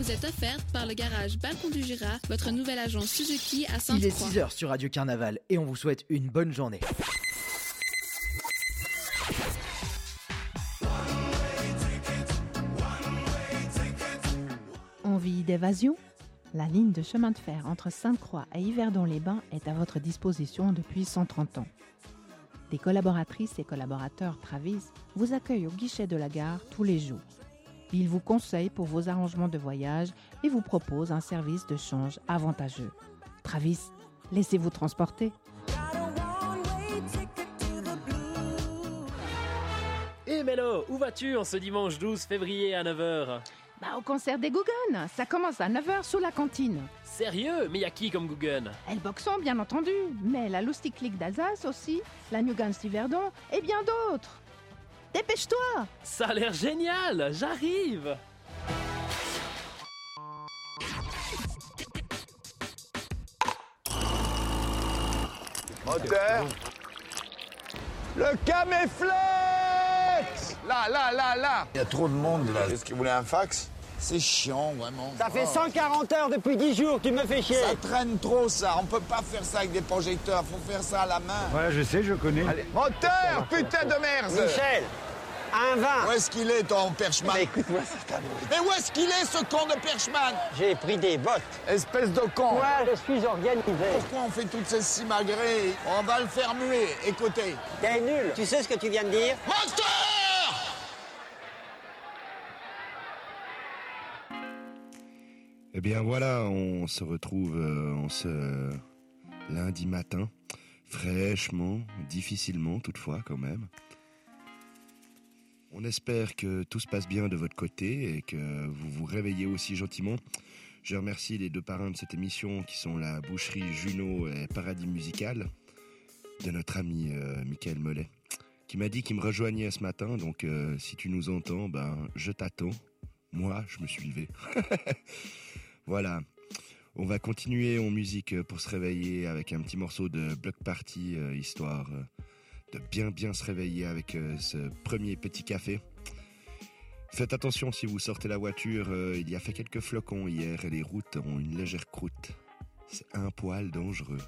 vous est offerte par le garage Balcon du Jura, votre nouvelle agence Suzuki à Sainte-Croix. Il est 6h sur Radio Carnaval et on vous souhaite une bonne journée. Envie d'évasion ? La ligne de chemin de fer entre Sainte-Croix et Yverdon-les-Bains est à votre disposition depuis 130 ans. Des collaboratrices et collaborateurs Travis vous accueillent au guichet de la gare tous les jours. Ils vous conseillent pour vos arrangements de voyage et vous proposent un service de change avantageux. Travis, laissez-vous transporter. Hé Mélo, où vas-tu en ce dimanche 12 février à 9h ? Au concert des Guggen, ça commence à 9h sous la cantine. Sérieux ? Mais y'a qui comme Guggen ? El Boxon, bien entendu, mais la Loustic Clique d'Alsace aussi, la Nugans d'Yverdon et bien d'autres. Dépêche-toi! Ça a l'air génial! J'arrive! Moteur. Le caméflex. Là. Il y a trop de monde là. Est-ce qu'il voulait un fax? C'est chiant, vraiment. Ça fait 140 heures depuis 10 jours, tu me fais chier. Ça traîne trop, ça. On peut pas faire ça avec des projecteurs. Faut faire ça à la main. Ouais, je sais, je connais. Allez. Moteur, putain de merde. Michel, un vin. Où est-ce qu'il est, ton Perchman? Mais écoute-moi, c'est ta boule. Mais où est-ce qu'il est, ce con de Perchman? J'ai pris des bottes. Espèce de con. Moi, je suis organisé. Pourquoi on fait toutes ces simagrées? On va le faire muer. Écoutez. T'es nul. Tu sais ce que tu viens de dire? Moteur! Eh bien voilà, on se retrouve en ce lundi matin, fraîchement, difficilement toutefois quand même. On espère que tout se passe bien de votre côté et que vous vous réveillez aussi gentiment. Je remercie les deux parrains de cette émission qui sont la boucherie Junot et Paradis Musical de notre ami Mickaël Mollet, qui m'a dit qu'il me rejoignait ce matin, donc si tu nous entends, je t'attends. Moi, je me suivais. Voilà, on va continuer en musique pour se réveiller avec un petit morceau de Bloc Party, histoire de bien se réveiller avec ce premier petit café. Faites attention si vous sortez la voiture, il y a fait quelques flocons hier et les routes ont une légère croûte. C'est un poil dangereux.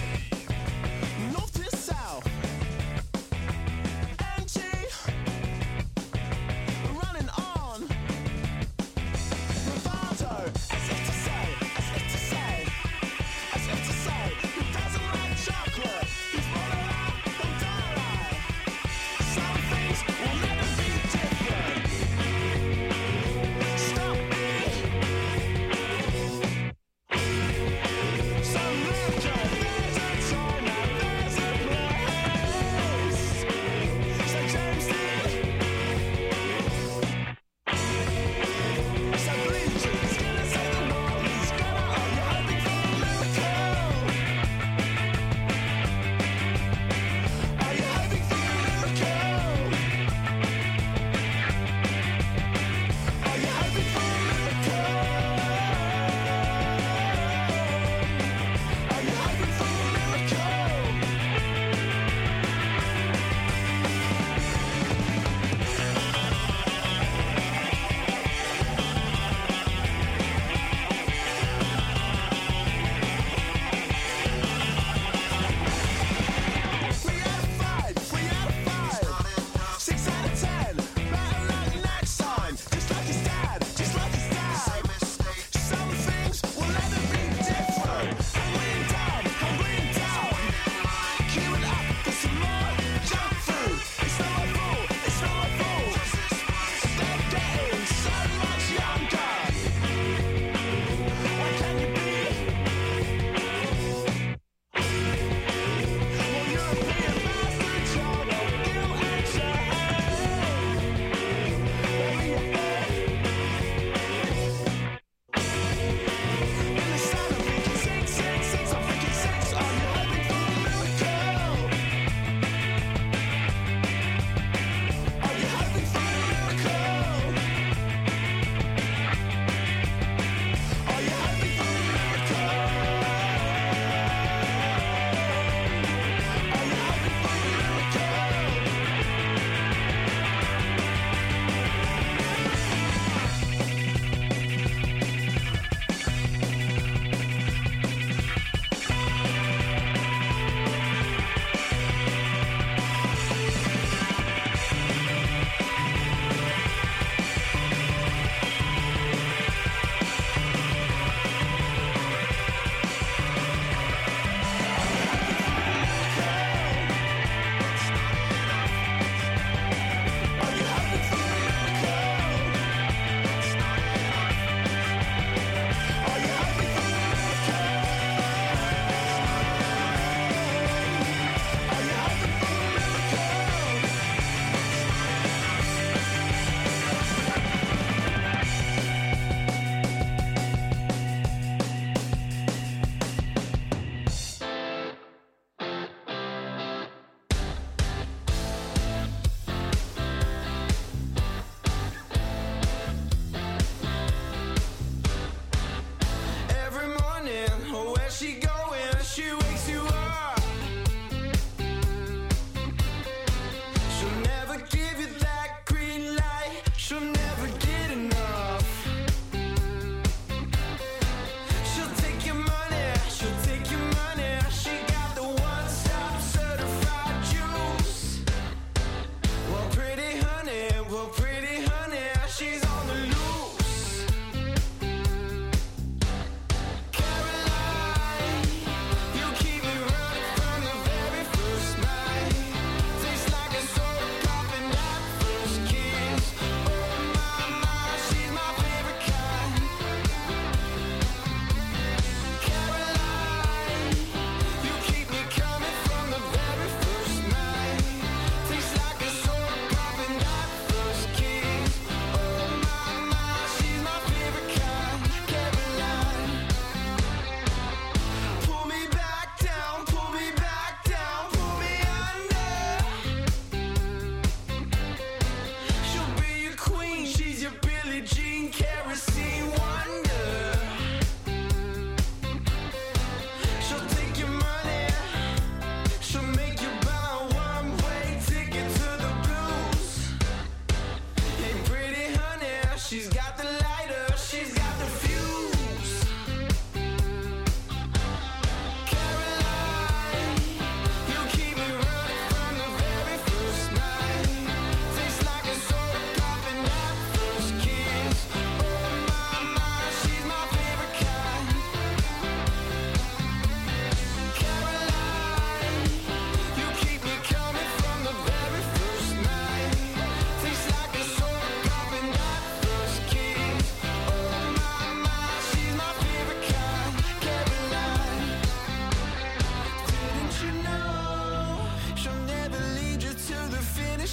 North to south, NG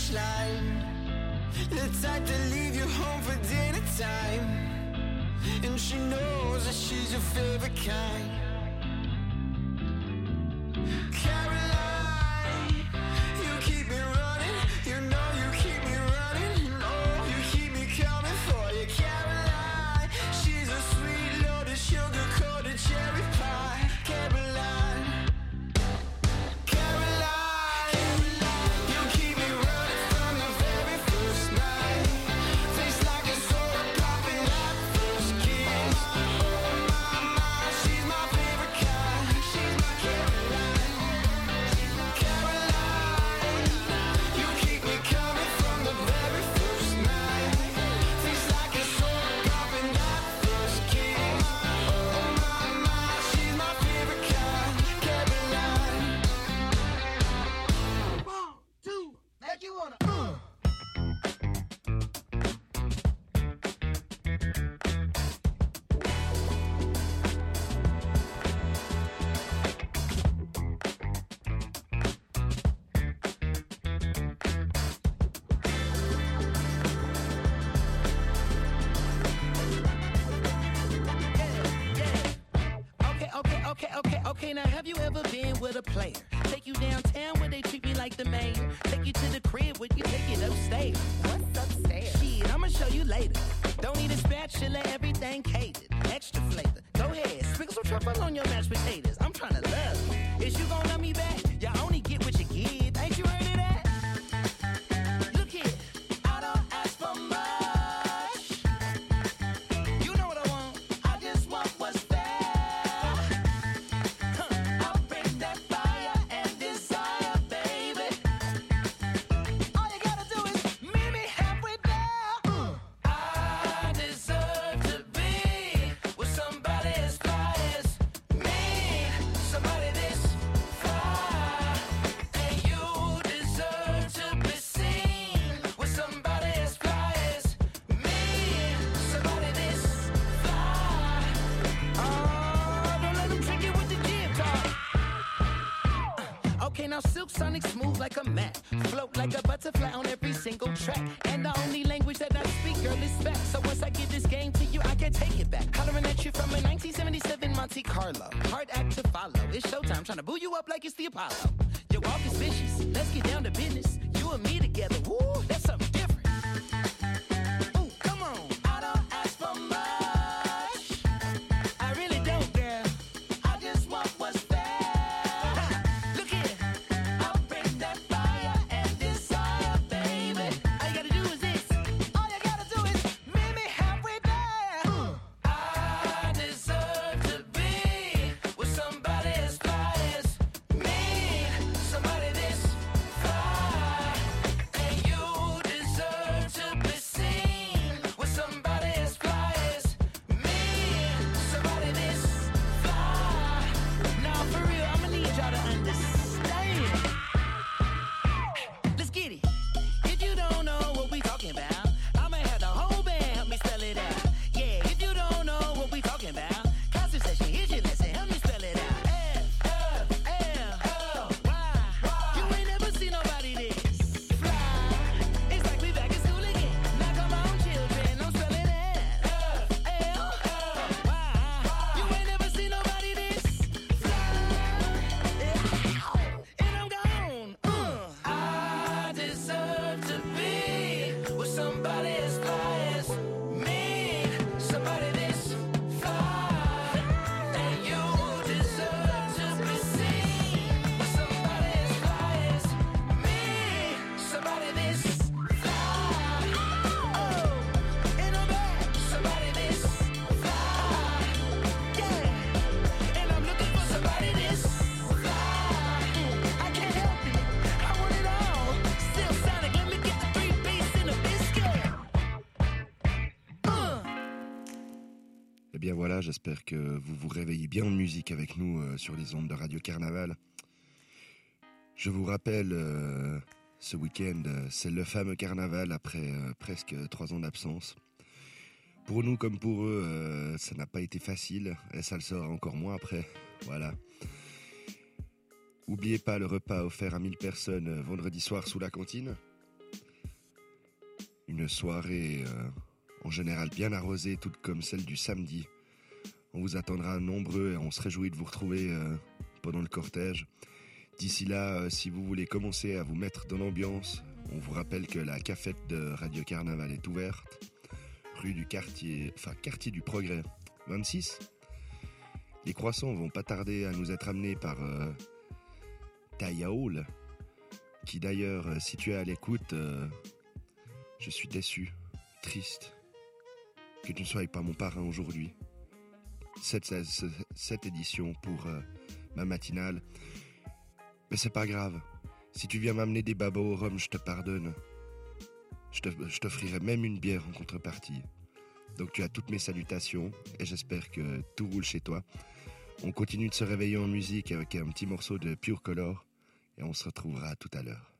finish line. The type to leave you home for dinner time. And she knows that she's your favorite kind. Caroline, you keep me running. You know you keep me running. You know you keep me coming for you. Caroline, she's a sweet loaded sugar-coated cherry pie. Caroline, Caroline, you keep me running from the very first night. Tastes like a soda popping that first kiss. Oh my, my, she's my favorite kind. She's my Caroline. Caroline, you keep me coming from the very first night. Tastes like a soda popping that first kiss. Oh my, my, she's my favorite kind. Caroline. 1, 2, make you wanna. Okay, now have you ever been with a player? Take you downtown where they treat me like the mayor. Take you to the crib where you take it upstairs. What's upstairs? Shit, I'ma show you later. Don't need a spatula, everything catered. Extra flavor. Go ahead, sprinkle some truffle on your mashed potatoes. I'm trying to love you. Is you gonna love me back? You only get what you give. Ain't you heard of that? Look here, I don't ask for much. You know what I want. I just want what's fair. I'll bring that fire and desire, baby. All you gotta do is meet me halfway there. I deserve to be with somebody as fly as me, somebody this fly. And you deserve to be seen with somebody as fly as me, somebody this fly. Oh, don't let them trick you with the jib talk. Okay, now Silk Sonic smooth like a mat, float like a butterfly on every single track. And the only language that I speak, girl, is fact. So once I give this game to you, I can't take it back. Hollering at you from a 1977 Monte Carlo. Hard act to follow. It's showtime, trying to boo you up like it's the Apollo. Your walk is vicious. Let's get down to business. You and me together. Woo, that's something different. Ooh, come on. I don't ask for much. I really don't, girl. I just want what's fair. Look here, I'll bring that fire and desire, baby. All you gotta do is this. All you gotta do is meet me halfway there. I deserve to be with somebody as fly as me, somebody this fly. And you deserve to be seen with somebody as fly as me, somebody this fly. Now for real, I'ma need y'all to understand. Let's get it. If you don't know what we talking about, I'ma have the whole band help me spell it out. Yeah, if you don't know what we talking about, concert session, here's your lesson, help me spell it out. F-L-L-Y. You ain't never seen nobody this fly. It's like we back in school again. Now come on, children, I'm spelling it. F-L-L-Y. You ain't never seen nobody this fly. And I'm gone. I deserve to be with somebody as fly as me, somebody this fly. And you deserve to be seen with somebody as fly as me, somebody this fly. Oh, and I'm back, somebody this fly. Yeah, and I'm looking for somebody this fly. I can't help it, I want it all. Still Sonic, let me get the 3-piece and a biscuit. Eh bien voilà, j'espère que vous vous réveillez bien en musique avec nous sur les ondes de Radio Carnaval. Je vous rappelle, ce week-end, c'est le fameux carnaval après presque 3 ans d'absence. Pour nous comme pour eux, ça n'a pas été facile et ça le sera encore moins après. Voilà. Oubliez pas le repas offert à 1000 personnes vendredi soir sous la cantine. Une soirée en général bien arrosée, toute comme celle du samedi. On vous attendra nombreux et on se réjouit de vous retrouver pendant le cortège. D'ici là, si vous voulez commencer à vous mettre dans l'ambiance, on vous rappelle que la cafette de Radio Carnaval est ouverte, rue du quartier du Progrès 26. Les croissants vont pas tarder à nous être amenés par Tayaoul, qui d'ailleurs, si tu es à l'écoute, je suis déçu, triste, que tu ne sois pas mon parrain aujourd'hui. Cette édition pour ma matinale. Mais c'est pas grave. Si tu viens m'amener des babos au rhum, je te pardonne. Je t'offrirai même une bière en contrepartie. Donc tu as toutes mes salutations et j'espère que tout roule chez toi. On continue de se réveiller en musique avec un petit morceau de Pure Color et on se retrouvera tout à l'heure.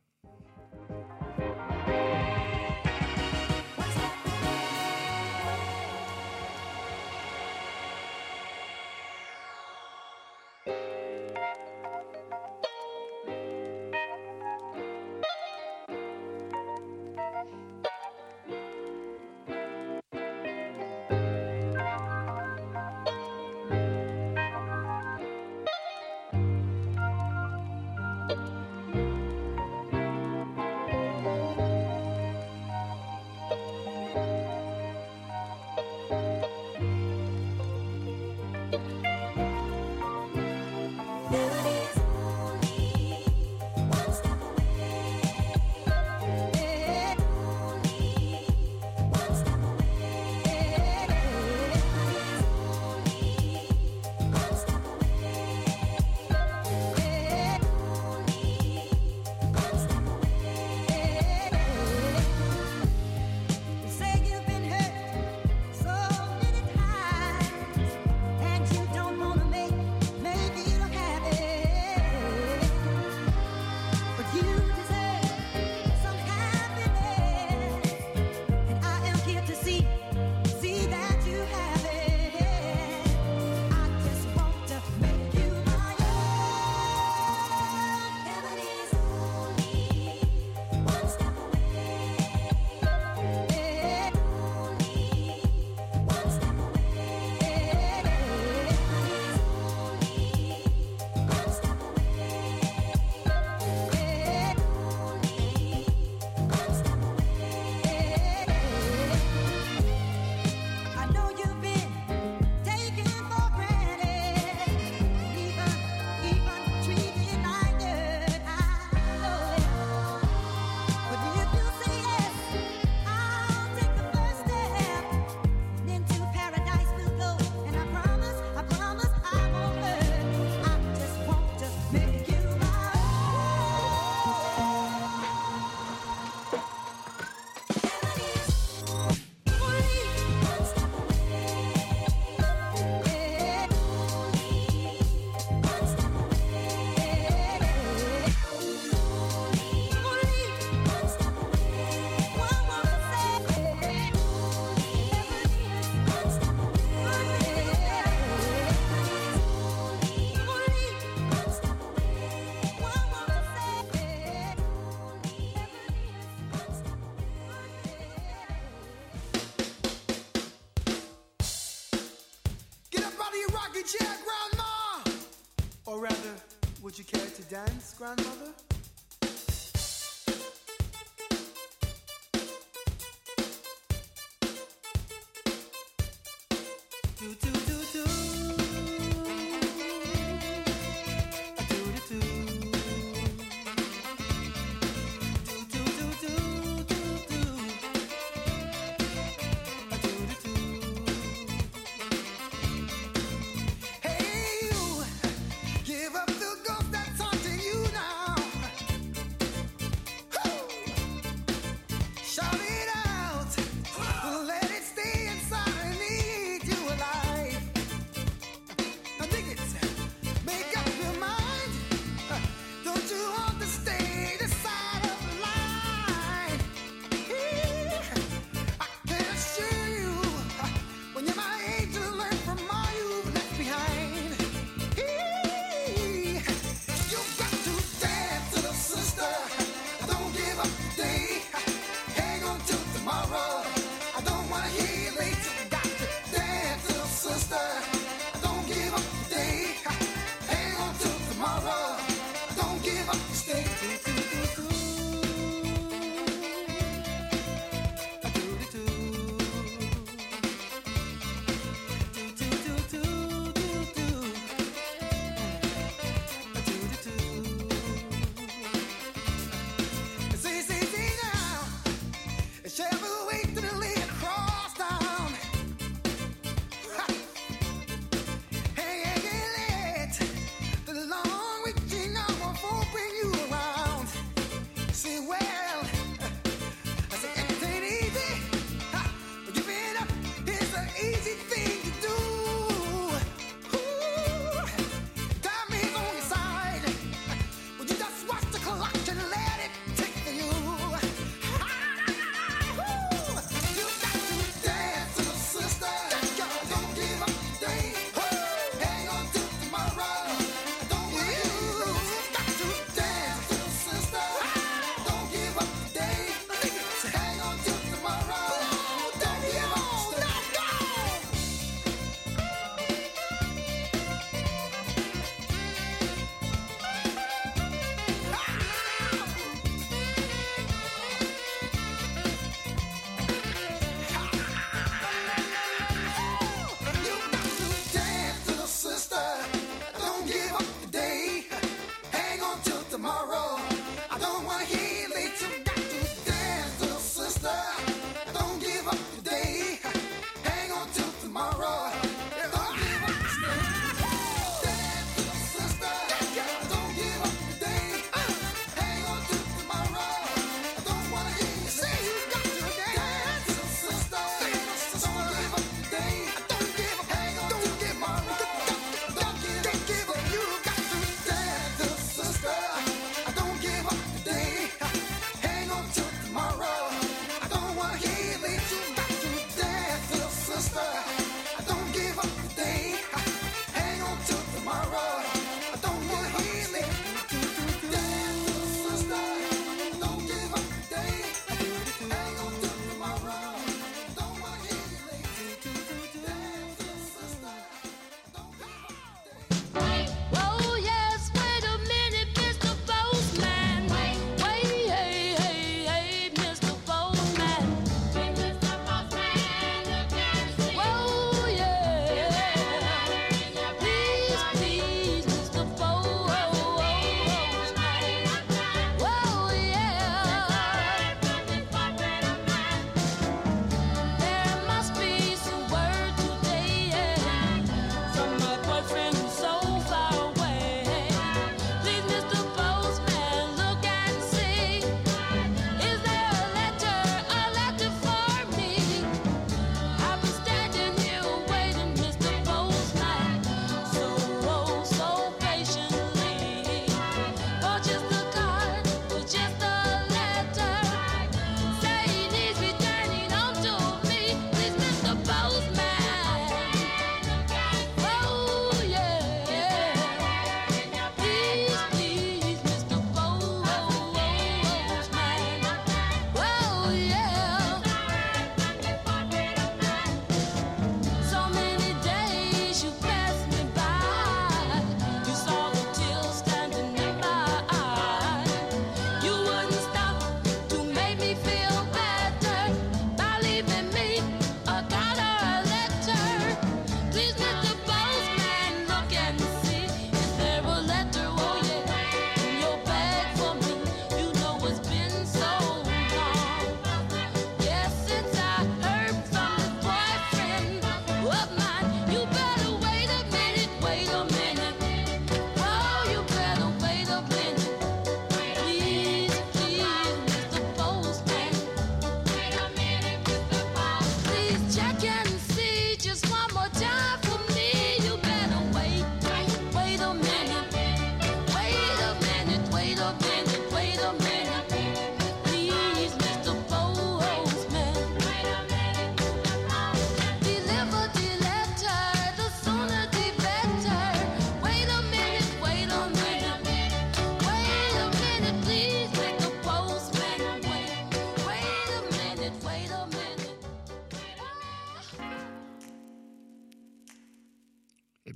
chair, Grandma! Or rather, would you care to dance, Grandmother? Do, do, do, do. Do, do, do. Do, do, do, do, do, do. Do, do, do. Hey, you, give up the ghost that's haunting you now. Shout it out, let it stay inside and eat you alive.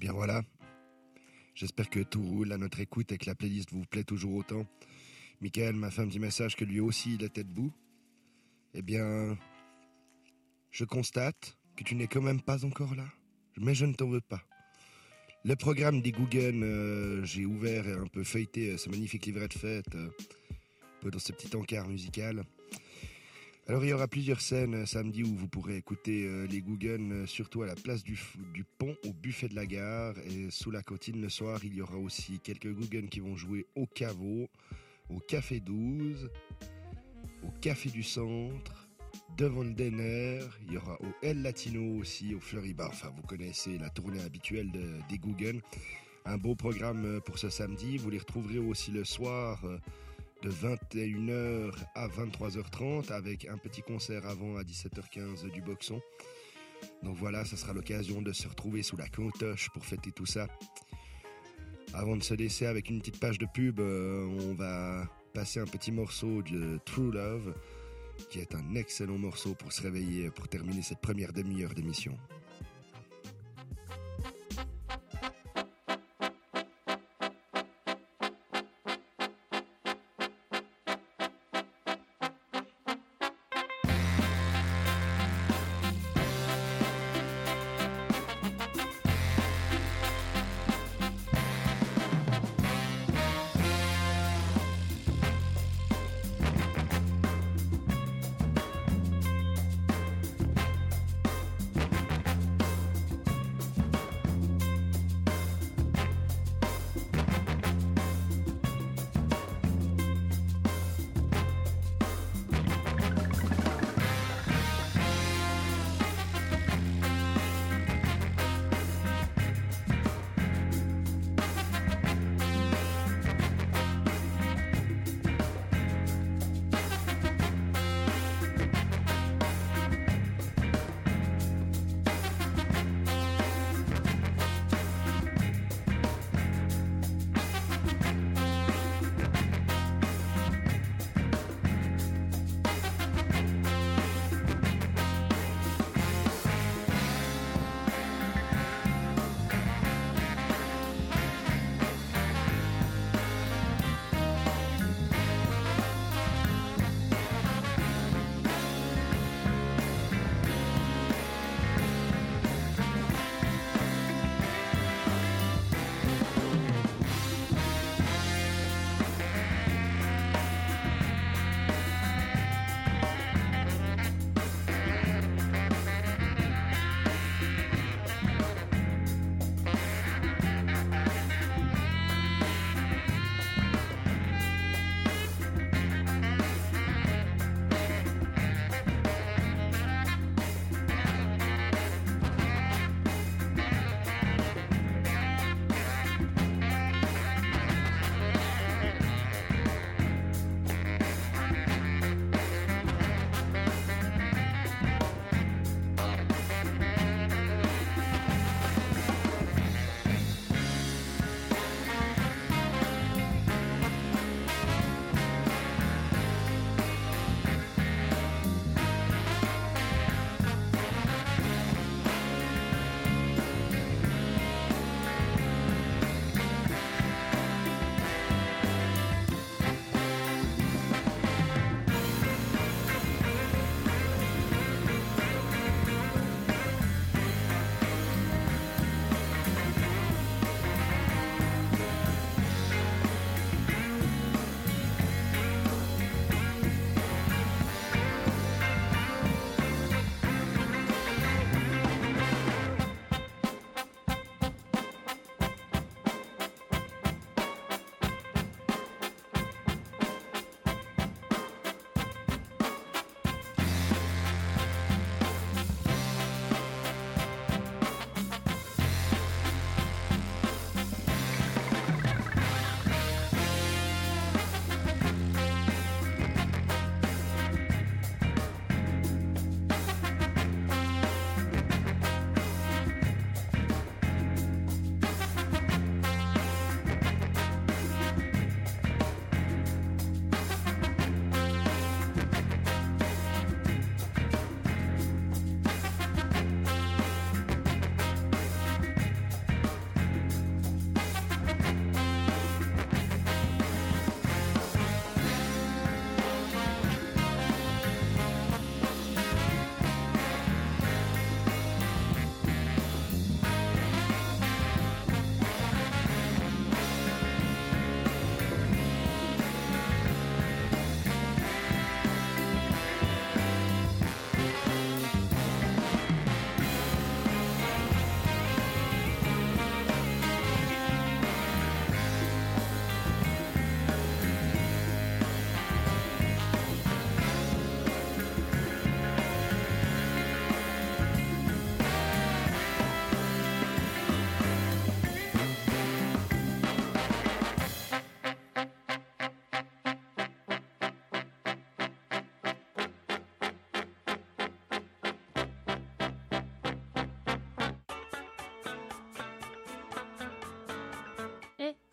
bien voilà. J'espère que tout roule à notre écoute et que la playlist vous plaît toujours autant. Michael m'a fait un petit message que lui aussi il était debout. Eh bien, je constate que tu n'es quand même pas encore là. Mais je ne t'en veux pas. Le programme des Guggen, j'ai ouvert et un peu feuilleté ce magnifique livret de fête, un peu dans ce petit encart musical. Alors il y aura plusieurs scènes samedi où vous pourrez écouter les Guggen, surtout à la place du pont, au buffet de la gare, et sous la cantine le soir. Il y aura aussi quelques Guggen qui vont jouer au Caveau, au Café 12, au Café du Centre, devant le Denner. Il y aura au El Latino aussi, au Fleury Bar. Enfin, vous connaissez la tournée habituelle des Guggen. Un beau programme pour ce samedi. Vous les retrouverez aussi le soir de 21h à 23h30 avec un petit concert avant à 17h15 du Boxon. Donc voilà, ça sera l'occasion de se retrouver sous la cantoche pour fêter tout ça. Avant de se laisser avec une petite page de pub, on va passer un petit morceau de True Love, qui est un excellent morceau pour se réveiller, pour terminer cette première demi-heure d'émission.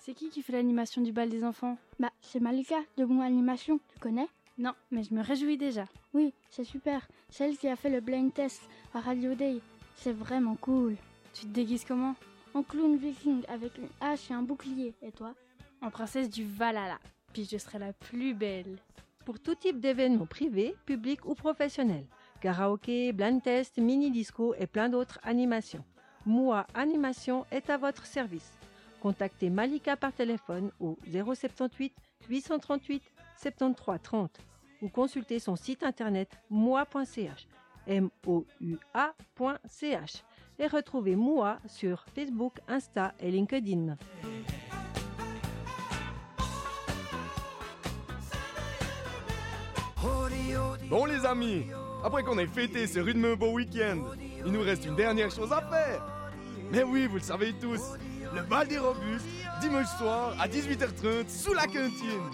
c'est qui fait l'animation du bal des enfants? Bah, c'est Malika de Bon Animation, tu connais? Non, mais je me réjouis déjà. Oui, c'est super. C'est elle qui a fait le blind test à Radio Day. C'est vraiment cool. Tu te déguises comment? En clown viking avec une hache et un bouclier. Et toi? En princesse du Valhalla. Puis je serai la plus belle. Pour tout type d'événements privés, publics ou professionnels. Karaoké, blind test, mini-disco et plein d'autres animations. Moua Animation est à votre service. Contactez Malika par téléphone au 078 838 73 30 ou consultez son site internet moua.ch moua.ch et retrouvez Moua sur Facebook, Insta et LinkedIn. Bon les amis, après qu'on ait fêté ce rythme beau week-end, il nous reste une dernière chose à faire. Mais oui, vous le savez tous, le bal des robustes, dimanche soir à 18h30 sous la cantine.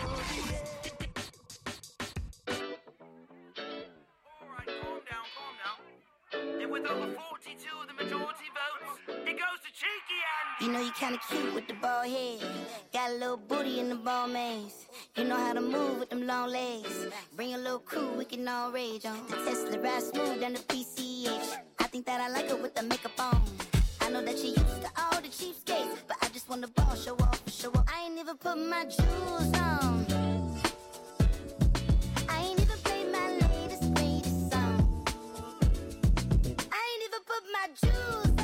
You know you kinda cute with the bald head. Got a little booty in the ball maze. You know how to move with them long legs. Bring a little crew, we can all rage on. The Tesla ride smooth down the PCH. I think that I like her with the makeup on. I know that she used to all the cheapskates, but I just want the ball, show off, show off. I ain't even put my jewels on. I ain't even played my latest, greatest song. I ain't even put my jewels on.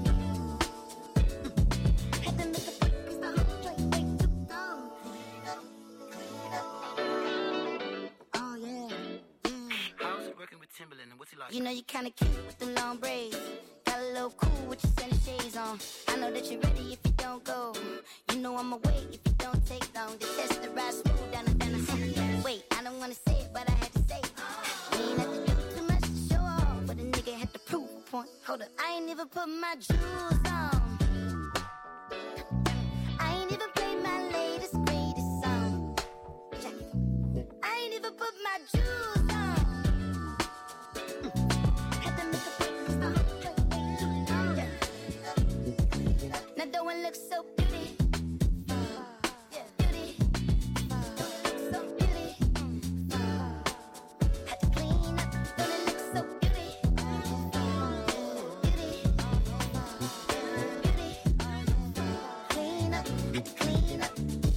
Had to make a break 'cause the whole joint way too long. Oh yeah, How's it working with Timberland and what's he like? you know you kinda cute with them long braids. Got a little cool with your sunny shades on. I know that you're ready if you don't go. You know I'ma wait if you don't take long. The test the ride smooth down the wait, I don't wanna say it, but I had to say it. We ain't have to do too much to show off, but a nigga had to prove a point. Hold up, I ain't even put my jewels on. I ain't even played my latest, greatest song. Check it. I ain't even put my jewels on. Had to make a break 'cause the whole joint way too long. Now don't one look so beauty. Beauty. So beauty. Had to clean up. Don't it look so beauty. Beauty. Clean up. Clean up.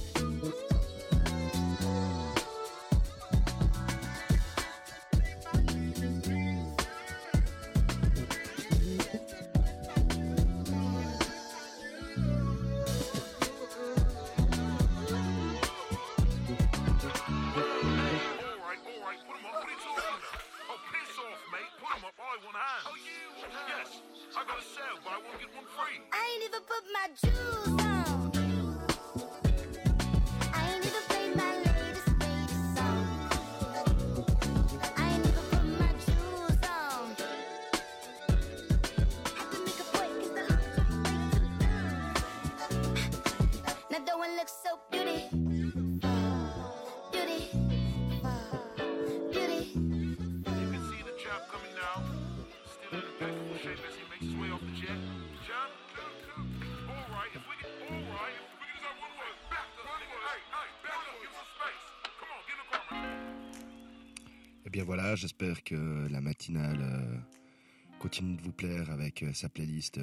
I ain't even put my jewels on. I ain't even played my latest, greatest song. I ain't even put my jewels on. Had to make a break 'cause the whole joint way too long. Now don't one look so beauty. Beauty. Beauty. You can see the chap coming now. Still in a beautiful shape as he makes his way off the jet. John, alright, if we can just have one word. Back up, back up, give some space. Come on, get in the car, man. Eh bien voilà, j'espère que la matinale continue de vous plaire avec sa playlist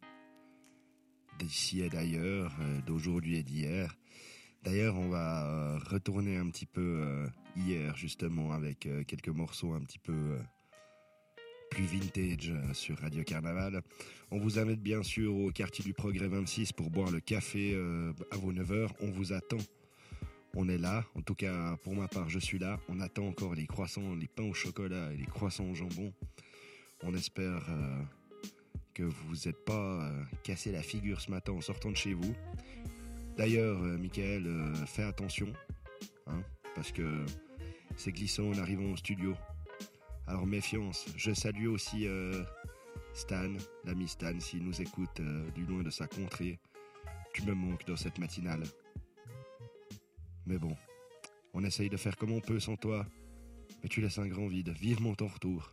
d'ici et d'ailleurs, d'aujourd'hui et d'hier. D'ailleurs, on va retourner un petit peu hier justement avec quelques morceaux un petit peu plus vintage sur Radio Carnaval. On vous invite bien sûr au quartier du Progrès 26 pour boire le café à vos 9h. On vous attend. On est là. En tout cas, pour ma part, je suis là. On attend encore les croissants, les pains au chocolat et les croissants au jambon. On espère que vous n'êtes pas cassé la figure ce matin en sortant de chez vous. D'ailleurs, Michael, fais attention, hein, parce que c'est glissant en arrivant au studio. Alors méfiance. Je salue aussi Stan, l'ami Stan, s'il nous écoute du loin de sa contrée. Tu me manques dans cette matinale. Mais bon, on essaye de faire comme on peut sans toi. Mais tu laisses un grand vide. Vivement ton retour.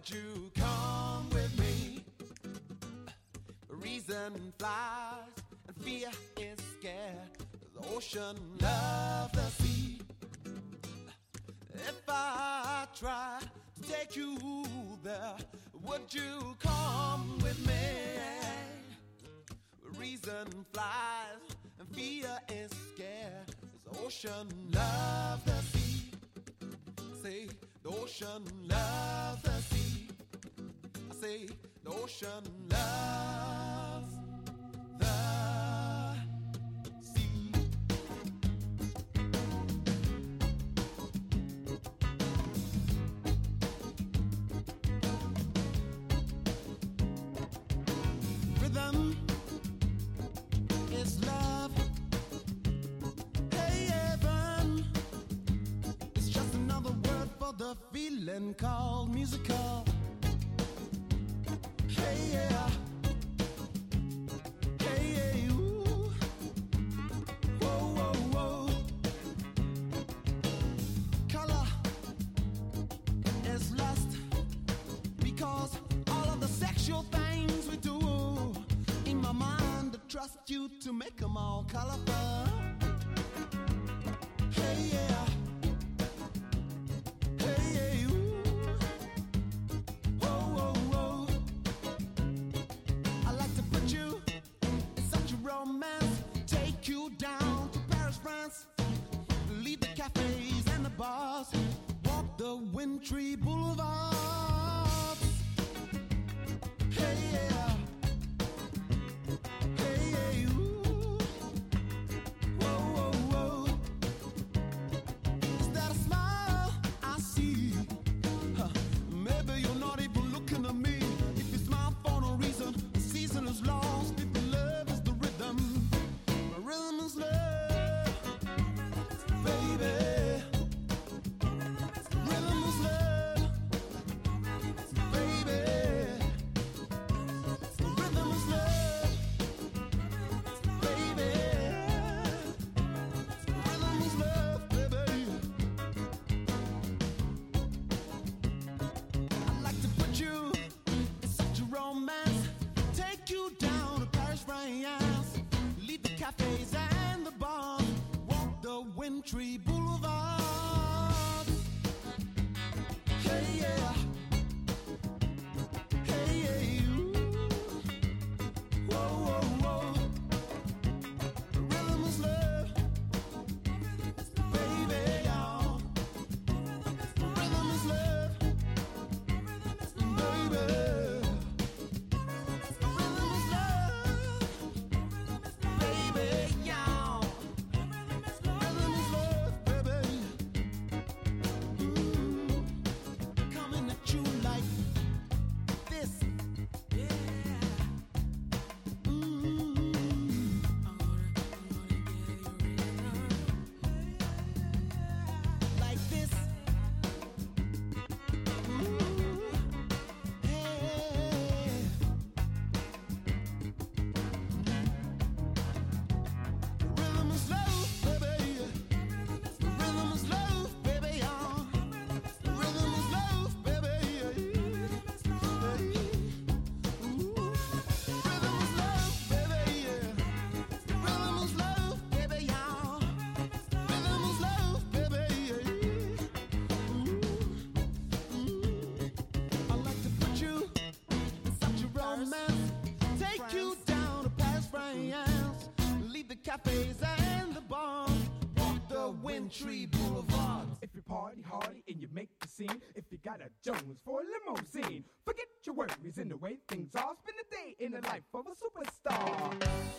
would you come with me? Reason flies and fear is scared. The ocean loves the sea. If I try to take you there, would you come with me? Reason flies and fear is scared. The ocean loves the sea. Say the ocean loves the sea. I say the ocean loves the sea. Rhythm is love. Hey, heaven. It's just another word for the feeling called musical. Hey, yeah. Hey, yeah, ooh. Whoa, whoa, whoa. Color is lust because all of the sexual things we do in my mind, I trust you to make them all colorful. Hey, yeah. Hey, yeah, ooh. Whoa, whoa, whoa. I like to put you in such a romance, take you down to Paris, France, leave the cafes and the bars, walk the wintry boulevards. Hey, yeah. Hey, yeah, ooh. Whoa, whoa, whoa. Is that a smile I see? Huh. Maybe you're not even looking at me. If you smile for no reason, the season is lost. If your love is the rhythm, my rhythm is love, baby. Rhythm is love, baby. Rhythm is love, baby. Rhythm is love, baby. I'd like to put you in such a romance, take you down to Paris, France, leave the cafes and the bars, walk the wintry boulevards. Hey, yeah. Hey, yeah, ooh. Whoa, whoa, whoa. Rhythm is love, baby, y'all. Rhythm is love, baby. Rhythm is love, baby, y'all. Rhythm is love, baby. Ooh, coming at you like this. Like this. Hey. Rhythm is love, baby. Rhythm is love, baby. Rhythm is love, baby. Ooh. Rhythm is love, baby. Rhythm is love, baby. Rhythm is love, baby. I like to put you in such a romance, take you down to Paris, France, leave the cafes and the bars, walk the wintry boulevards. If you party hardy and you make the scene, if you got a Jones for a limousine, forget your worries and the way things are. Spend the day in the life of a superstar.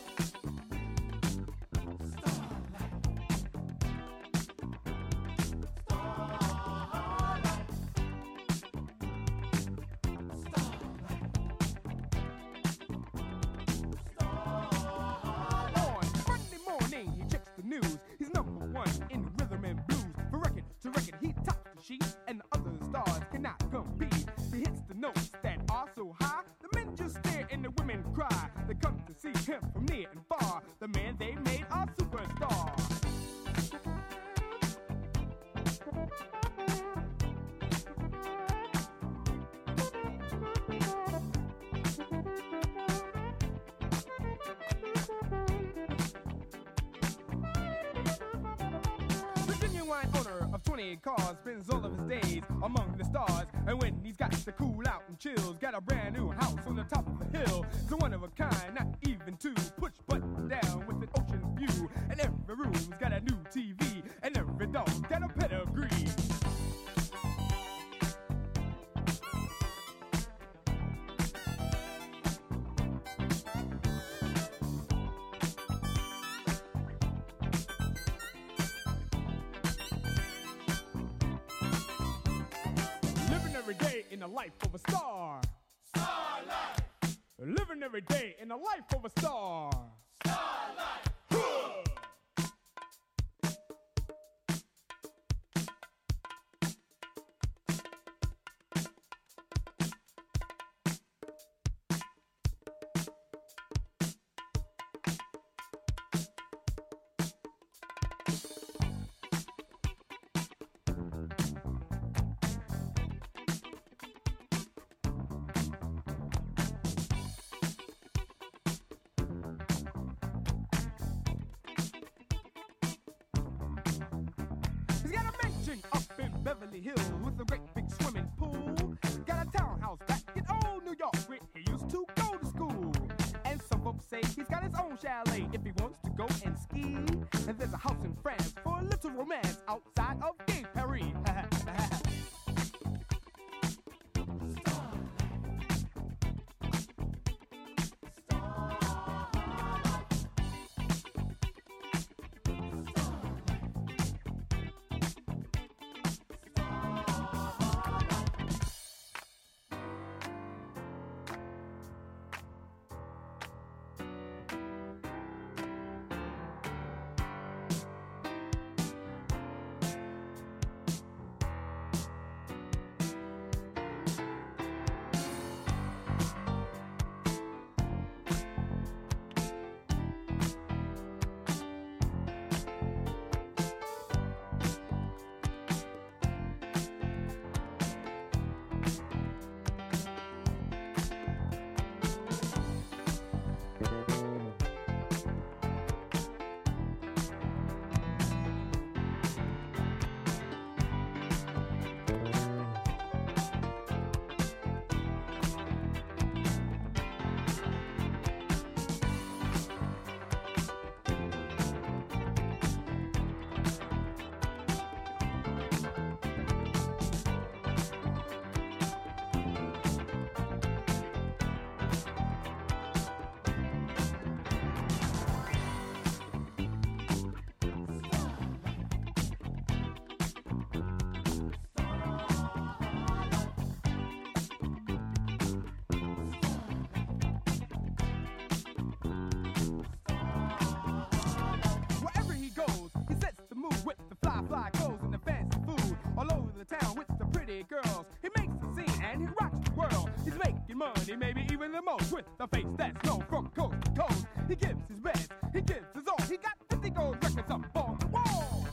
On Monday morning, he checks the news. He's number one in rhythm and blues. From record to record, he tops the sheet, and the other stars cannot compete. He hits the notes that are so high, the men just stare and the women cry. They come to see him from near and far. The man they made a superstar. fine owner of 28 cars spends all of his days among the stars. And when he's got to cool out and chills, got a brand new house on the top of a hill. It's a one of a kind, not even two. Push button down with an ocean view. And every room's got a new TV. And every dog's got a pedigree. Every day in the life of a star. Star life. Living every day in the life of a star. Star life. Up in Beverly Hills with a great big swimming pool. Got a townhouse back in old New York where he used to go to school. And some folks say he's got his own chalet if he wants to go and ski. And there's a house in France for a little romance outside of Gay Paris. Girls, he makes the scene and he rocks the world. He's making money, maybe even the most, with a face that's known from coast to coast. He gives his best, he gives his all. He got 50 gold records up on the wall.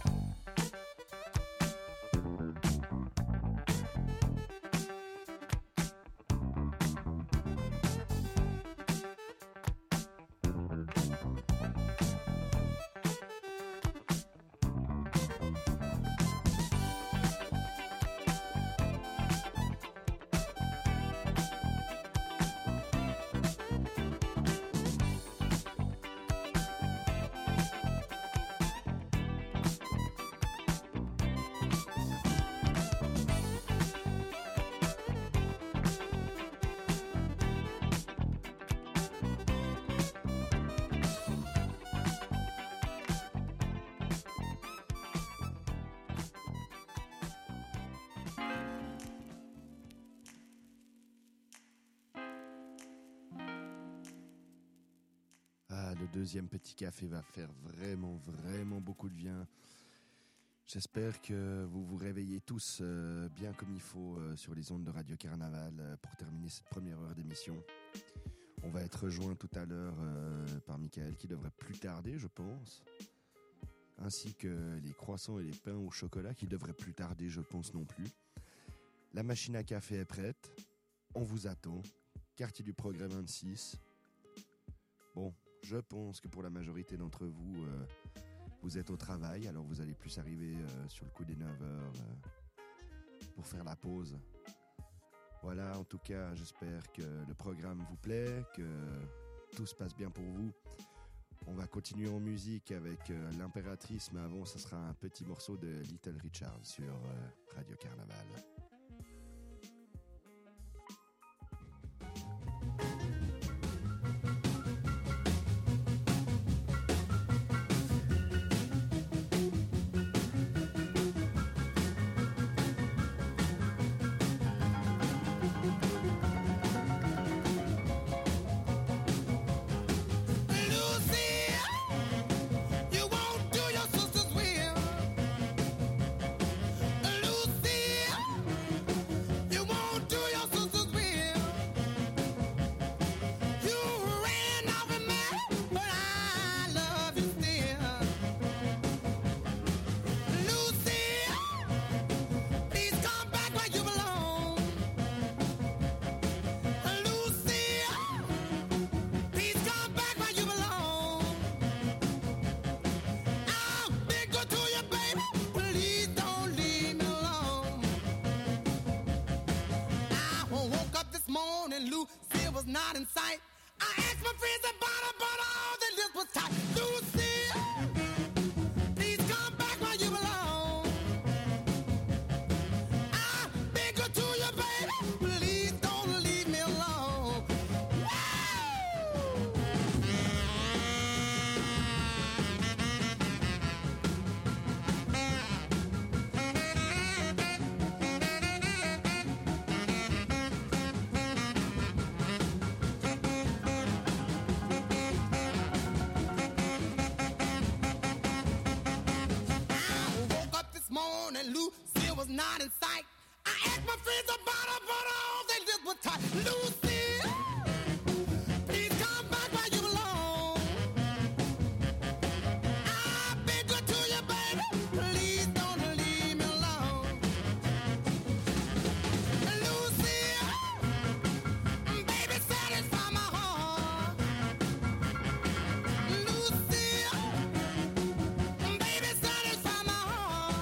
Le deuxième petit café va faire vraiment beaucoup de bien. J'espère que vous vous réveillez tous bien comme il faut sur les ondes de Radio Carnaval pour terminer cette première heure d'émission. On va être rejoint tout à l'heure par Michael qui devrait plus tarder, je pense. Ainsi que les croissants et les pains au chocolat qui devraient plus tarder, je pense non plus. La machine à café est prête. On vous attend. Quartier du Progrès 26. Bon, je pense que pour la majorité d'entre vous, vous êtes au travail, alors vous allez plus arriver sur le coup des 9h pour faire la pause. Voilà, en tout cas, j'espère que le programme vous plaît, que tout se passe bien pour vous. On va continuer en musique avec l'Impératrice, mais avant, ça sera un petit morceau de Little Richard sur Radio Carnaval. Lucille was not in sight. I asked my friends about her, but all they did was tight. Lucille, please come back where you belong. I've been good to you, baby. Please don't leave me alone. Morning, Lucille was not in sight. I asked my friends about her, but all they did was tight. Lucille, please come back where you belong. I've been good to you, baby. Please don't leave me alone. Lucille, baby, satisfy my heart. Lucille, baby, satisfy my heart.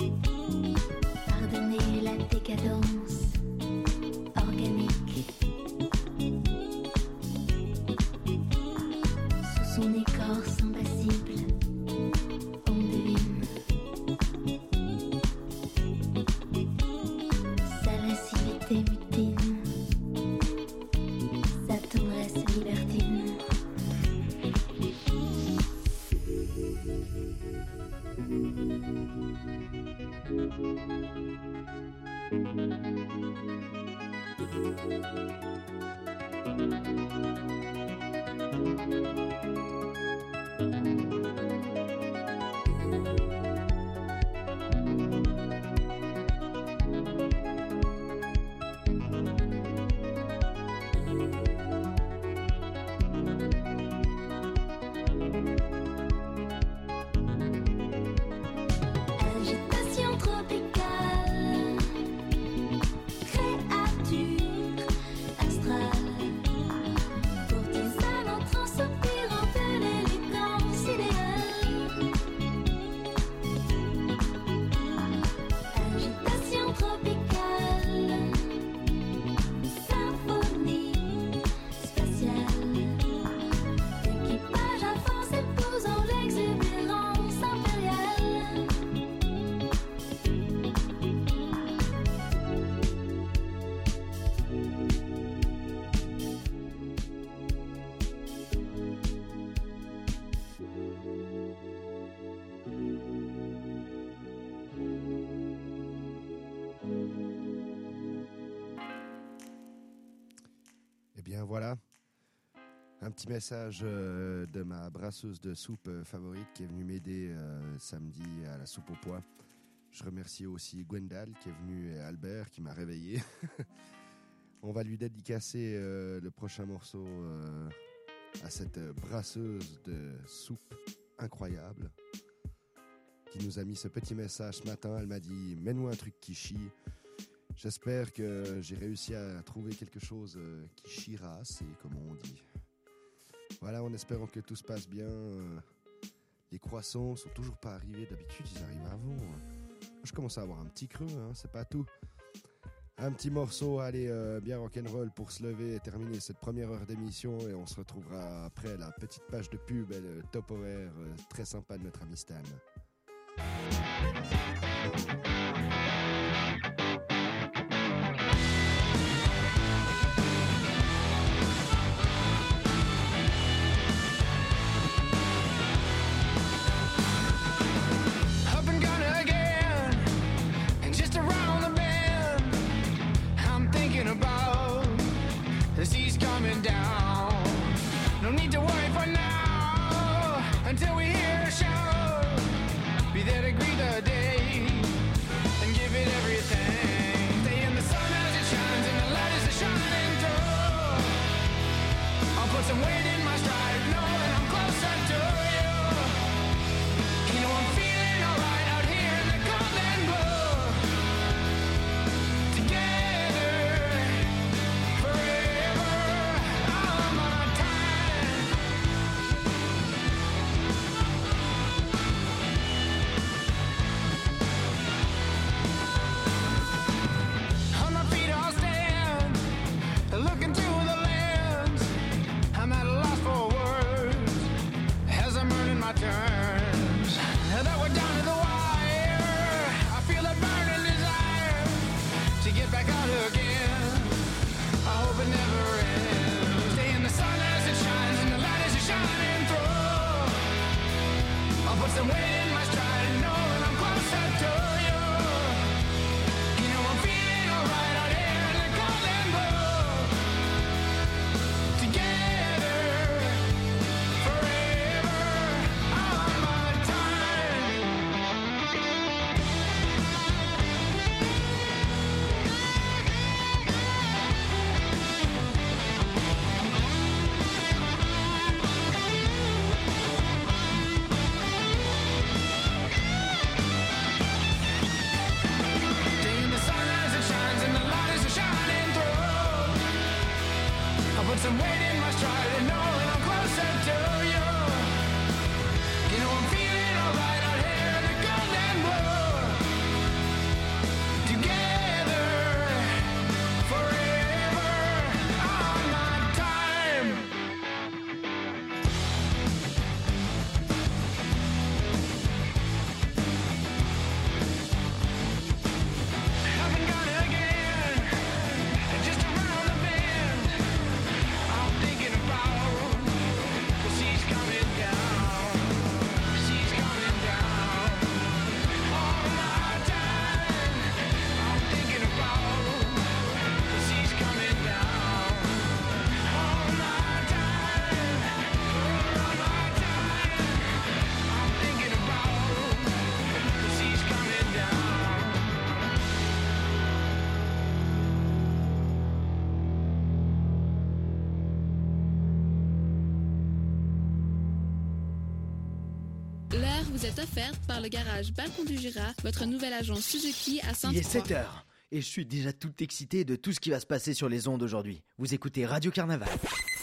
Pardonnez la décadence organique. Agitation tropicale, créature astrale, courtisane en transe soupirant de l'élégance idéale. Agitation tropicale, symphonie spatiale, équipage à fond s'épousant l'exubérance impériale. Eh bien voilà, un petit message de ma brasseuse de soupe favorite qui est venue m'aider samedi à la soupe au pois. Je remercie aussi Gwendal qui est venue et Albert qui m'a réveillé. On va lui dédicacer le prochain morceau à cette brasseuse de soupe incroyable qui nous a mis ce petit message ce matin. Elle m'a dit « Mets-nous un truc qui chie ». J'espère que j'ai réussi à trouver quelque chose qui chiera assez, comme on dit. Voilà, en espérant que tout se passe bien. Les croissants sont toujours pas arrivés. D'habitude, ils arrivent avant. Je commence à avoir un petit creux, hein, c'est pas tout. Un petit morceau, allez, bien rock'n'roll pour se lever et terminer cette première heure d'émission. Et on se retrouvera après la petite page de pub et le top horaire très sympa de notre ami Stan. Up and gone again, and just around the bend, I'm thinking about the seas coming down. No need to worry for now, until we hear a shout. Be there to greet the day. vous est offerte par le garage Balcon du Jura, votre nouvelle agence Suzuki à Sainte-Croix. Il est 7h et je suis déjà tout excité de tout ce qui va se passer sur les ondes aujourd'hui. Vous écoutez Radio Carnaval.